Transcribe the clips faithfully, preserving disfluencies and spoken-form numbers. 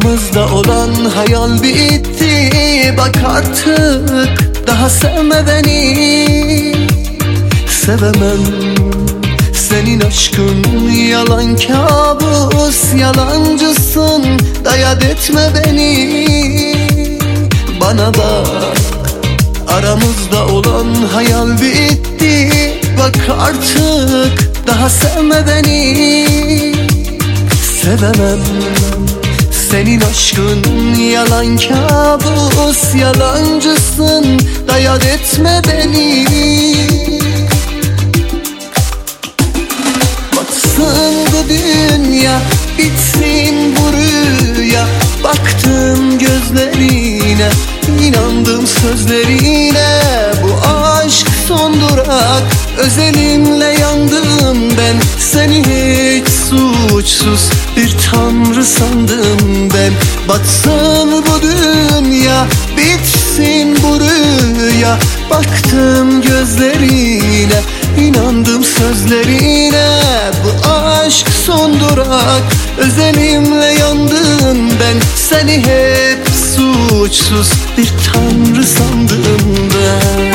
Aramızda olan hayal bitti. Bak artık daha sevme beni. Sevemem senin aşkın yalan kabus. Yalancısın, dayat etme beni. Bana bak, aramızda olan hayal bitti. Bak artık daha sevme beni. Sevemem senin aşkın yalan kabus. Yalancısın, dayat etme beni. Batsın bu dünya, bitsin bu rüya. Baktım gözlerine, inandım sözlerine. Bu aşk son durak, özelinle yandım ben. Seni hiç suçsuz bir tanrı sandım ben. Batsın bu dünya, bitsin bu rüya. Baktım gözlerine, inandım sözlerine. Bu aşk son durak, özelimle yandım ben. Seni hep suçsuz bir tanrı sandım ben.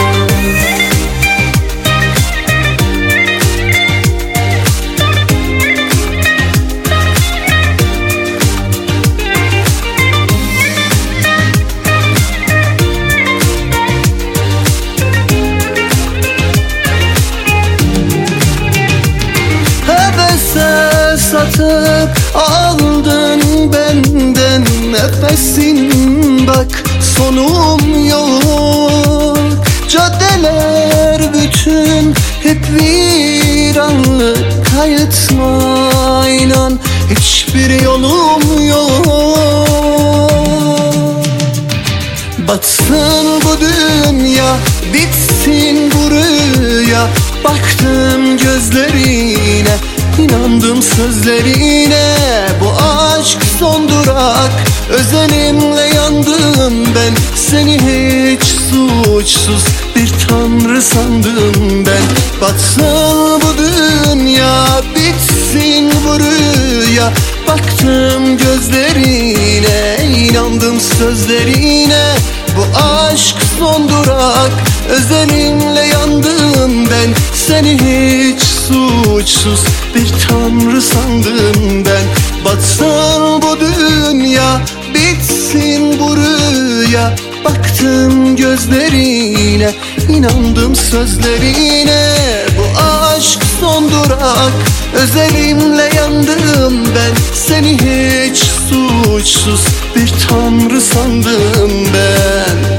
Satıp aldın benden nefesin. Bak sonum yok. Caddeler bütün hep viranlık. Kayıtma inan, hiçbir yolum yok. Batsın bu dünya, bitsin bu rüya. Baktım gözlerine, İnandım sözlerine. Bu aşk son durak, özenimle yandım ben. Seni hiç suçsuz bir tanrı sandım ben. Batsın bu dünya, bitsin bu rüya. Baktım gözlerine, inandım sözlerine. Bu aşk son durak, özenimle yandım ben. Seni hiç suçsuz bir tanrı sandım ben. Batsın bu dünya, bitsin bu rüya. Baktım gözlerine, inandım sözlerine. Bu aşk son durak, özelimle yandım ben. Seni hiç suçsuz bir tanrı sandım ben.